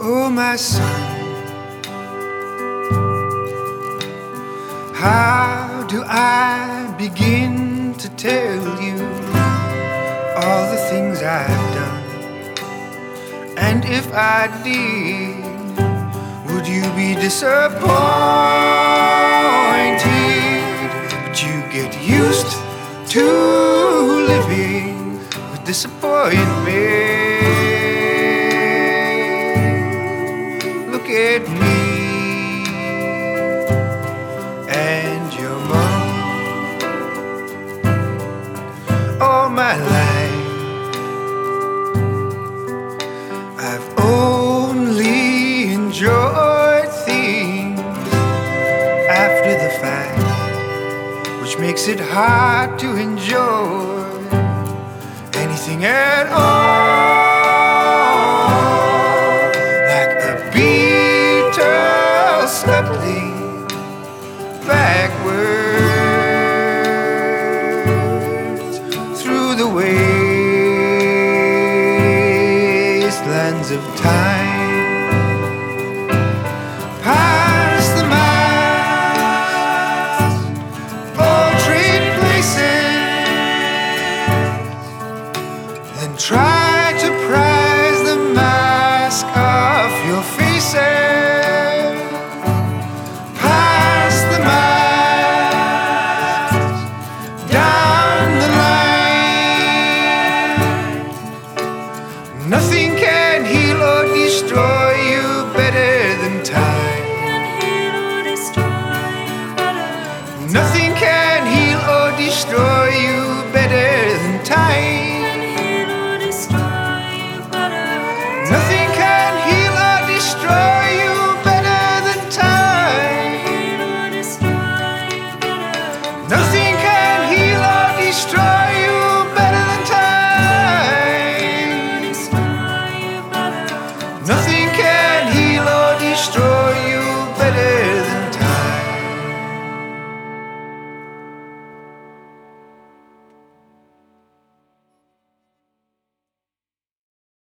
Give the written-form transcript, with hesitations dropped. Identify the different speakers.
Speaker 1: Oh, my son, how do I begin to tell you all the things I've done? And if I did, would you be disappointed? But you get used to living with disappointment. Look at me and your mom. All my life I've only enjoyed things after the fact, which makes it hard to enjoy anything at all.